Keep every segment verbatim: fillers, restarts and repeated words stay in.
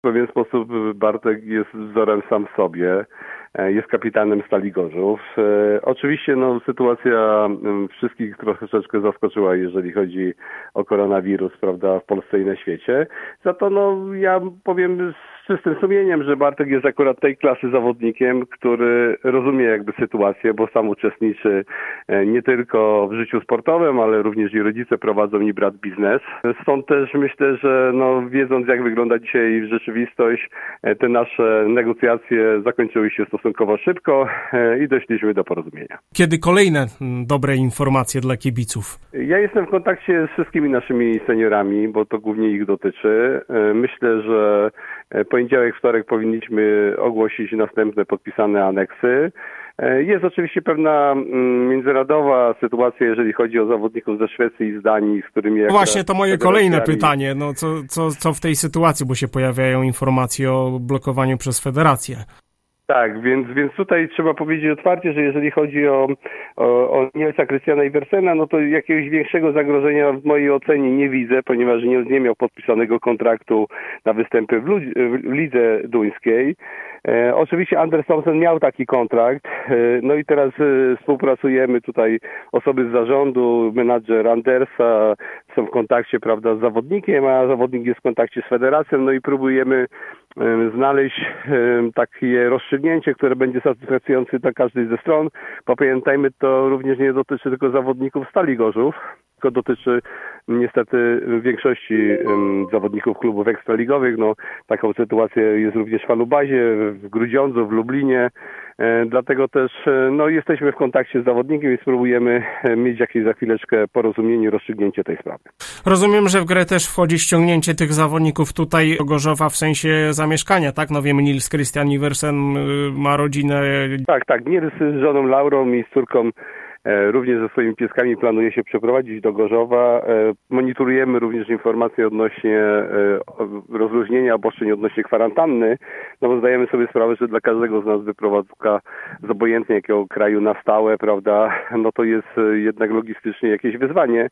W pewien sposób Bartek jest wzorem sam w sobie. Jest kapitanem Stali Gorzów. Oczywiście no, sytuacja wszystkich troszeczkę zaskoczyła, jeżeli chodzi o koronawirus, prawda, w Polsce i na świecie. Za to no, ja powiem z czystym sumieniem, że Bartek jest akurat tej klasy zawodnikiem, który rozumie jakby sytuację, bo sam uczestniczy nie tylko w życiu sportowym, ale również i rodzice prowadzą i brat biznes. Stąd też myślę, że no, wiedząc jak wygląda dzisiaj rzeczywistość, te nasze negocjacje zakończyły się stosunkowo szybko i doszliśmy do porozumienia. Kiedy kolejne dobre informacje dla kibiców? Ja jestem w kontakcie z wszystkimi naszymi seniorami, bo to głównie ich dotyczy. Myślę, że poniedziałek, wtorek powinniśmy ogłosić następne podpisane aneksy. Jest oczywiście pewna międzynarodowa sytuacja, jeżeli chodzi o zawodników ze Szwecji i z Danii, z którymi... Właśnie to moje kolejne pytanie. No, co, co, co w tej sytuacji, bo się pojawiają informacje o blokowaniu przez federację. Tak, więc, więc tutaj trzeba powiedzieć otwarcie, że jeżeli chodzi o, o, o Nielsa Krystiana Iversena, no to jakiegoś większego zagrożenia w mojej ocenie nie widzę, ponieważ Niels nie miał podpisanego kontraktu na występy w, ludzi, w lidze duńskiej. E, oczywiście Anders Thomsen miał taki kontrakt, e, no i teraz e, współpracujemy tutaj, osoby z zarządu, menadżer Andersa są w kontakcie, prawda, z zawodnikiem, a zawodnik jest w kontakcie z federacją, no i próbujemy e, znaleźć e, takie rozstrzygnięcie, które będzie satysfakcjonujące dla każdej ze stron. Pamiętajmy, to również nie dotyczy tylko zawodników Stali Gorzów, tylko dotyczy niestety większości um, zawodników klubów ekstraligowych. No, taką sytuację jest również w Alubazie, w Grudziądzu, w Lublinie. E, dlatego też e, no, jesteśmy w kontakcie z zawodnikiem i spróbujemy e, mieć jakieś za chwileczkę porozumienie, rozstrzygnięcie tej sprawy. Rozumiem, że w grę też wchodzi ściągnięcie tych zawodników tutaj do Gorzowa w sensie zamieszkania, tak? No wiemy, Niels Christian Iversen ma rodzinę. Tak, tak. Niels z żoną Laurą i z córką również ze swoimi pieskami planuje się przeprowadzić do Gorzowa. Monitorujemy również informacje odnośnie rozluźnienia obostrzeń odnośnie kwarantanny, no bo zdajemy sobie sprawę, że dla każdego z nas wyprowadzka z obojętnie jakiego kraju na stałe, prawda, no to jest jednak logistycznie jakieś wyzwanie.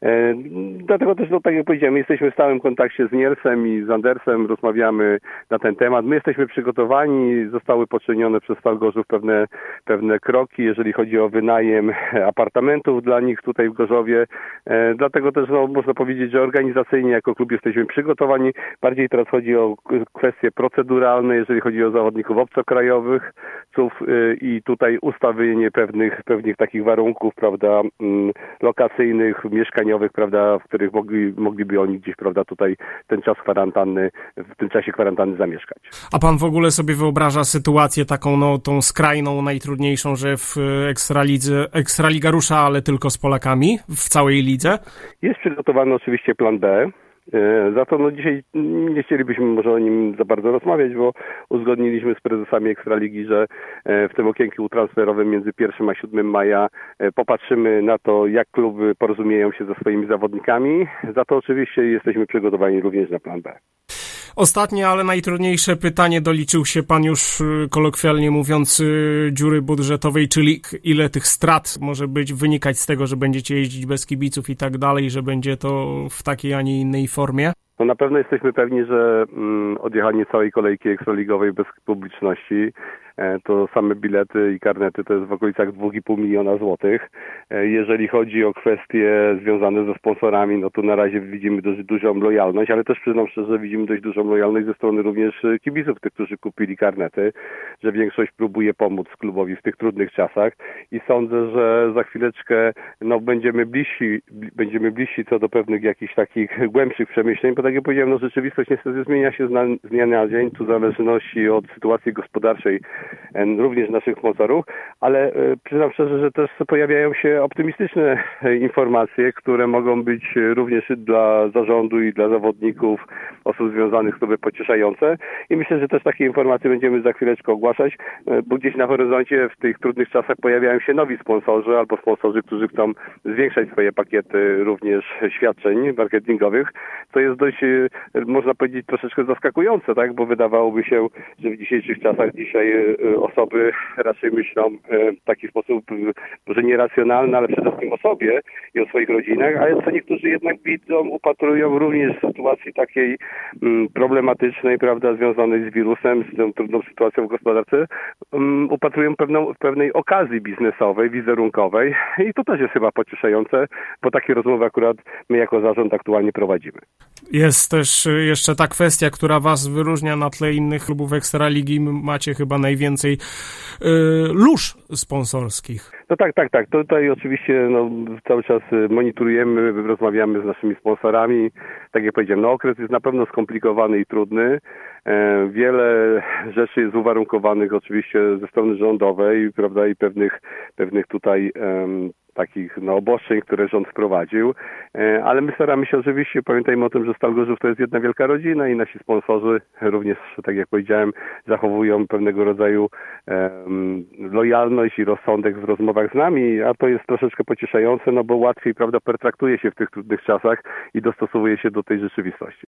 Dlatego też, no tak jak powiedziałem, jesteśmy w stałym kontakcie z Nielsem i z Andersem, rozmawiamy na ten temat. My jesteśmy przygotowani, zostały poczynione przez Stal Gorzów pewne, pewne kroki, jeżeli chodzi o wynajem apartamentów dla nich tutaj w Gorzowie. E, dlatego też no, można powiedzieć, że organizacyjnie jako klub jesteśmy przygotowani. Bardziej teraz chodzi o kwestie proceduralne, jeżeli chodzi o zawodników obcokrajowych ców, y, i tutaj ustawienie pewnych, pewnych takich warunków, prawda, m, lokacyjnych, mieszkaniowych, prawda, w których mogli, mogliby oni gdzieś, prawda, tutaj ten czas kwarantanny, w tym czasie kwarantanny zamieszkać. A pan w ogóle sobie wyobraża sytuację taką, no, tą skrajną, najtrudniejszą, że w Ekstralidze Ekstraliga rusza, ale tylko z Polakami w całej lidze? Jest przygotowany oczywiście plan B. Za to no dzisiaj nie chcielibyśmy może o nim za bardzo rozmawiać, bo uzgodniliśmy z prezesami Ekstraligi, że w tym okienku transferowym między pierwszym a siódmym maja popatrzymy na to, jak kluby porozumieją się ze swoimi zawodnikami. Za to oczywiście jesteśmy przygotowani również na plan B. Ostatnie, ale najtrudniejsze pytanie. Doliczył się pan już, kolokwialnie mówiąc, dziury budżetowej, czyli ile tych strat może być, wynikać z tego, że będziecie jeździć bez kibiców i tak dalej, że będzie to w takiej, a nie innej formie? No na pewno jesteśmy pewni, że mm, odjechanie całej kolejki ekstraligowej bez publiczności, e, to same bilety i karnety to jest w okolicach dwa i pół miliona złotych. E, jeżeli chodzi o kwestie związane ze sponsorami, no to na razie widzimy dość dużą lojalność, ale też przyznam szczerze, że widzimy dość dużą lojalność ze strony również kibiców, tych, którzy kupili karnety, że większość próbuje pomóc klubowi w tych trudnych czasach i sądzę, że za chwileczkę no, będziemy bliżsi, będziemy bliżsi co do pewnych jakichś takich głębszych przemyśleń, tak jak powiedziałem, no rzeczywistość niestety zmienia się z dnia na dzień, tu w zależności od sytuacji gospodarczej również naszych sponsorów, ale przyznam szczerze, że też pojawiają się optymistyczne informacje, które mogą być również dla zarządu i dla zawodników, osób związanych z klubem pocieszające i myślę, że też takie informacje będziemy za chwileczkę ogłaszać, bo gdzieś na horyzoncie w tych trudnych czasach pojawiają się nowi sponsorzy albo sponsorzy, którzy chcą zwiększać swoje pakiety również świadczeń marketingowych, co jest dość, można powiedzieć, troszeczkę zaskakujące, tak? Bo wydawałoby się, że w dzisiejszych czasach dzisiaj osoby raczej myślą w taki sposób, może nieracjonalny, ale przede wszystkim o sobie i o swoich rodzinach, ale co niektórzy jednak widzą, upatrują również w sytuacji takiej problematycznej, prawda, związanej z wirusem, z tą trudną sytuacją w gospodarce, upatrują pewną, pewnej okazji biznesowej, wizerunkowej i to też jest chyba pocieszające, bo takie rozmowy akurat my jako zarząd aktualnie prowadzimy. Jest też jeszcze ta kwestia, która was wyróżnia na tle innych klubów Ekstraligi. Macie chyba najwięcej y, lóż sponsorskich. No tak, tak, tak. Tutaj oczywiście no, cały czas monitorujemy, rozmawiamy z naszymi sponsorami. Tak jak powiedziałem, no okres jest na pewno skomplikowany i trudny. E, wiele rzeczy jest uwarunkowanych oczywiście ze strony rządowej, prawda, i pewnych, pewnych tutaj um, takich no, obostrzeń, które rząd wprowadził, e, ale my staramy się oczywiście, pamiętajmy o tym, że Stal Gorzów to jest jedna wielka rodzina i nasi sponsorzy również, tak jak powiedziałem, zachowują pewnego rodzaju e, lojalność i rozsądek w rozmowach z nami, a to jest troszeczkę pocieszające, no bo łatwiej, prawda, pertraktuje się w tych trudnych czasach i dostosowuje się do tej rzeczywistości.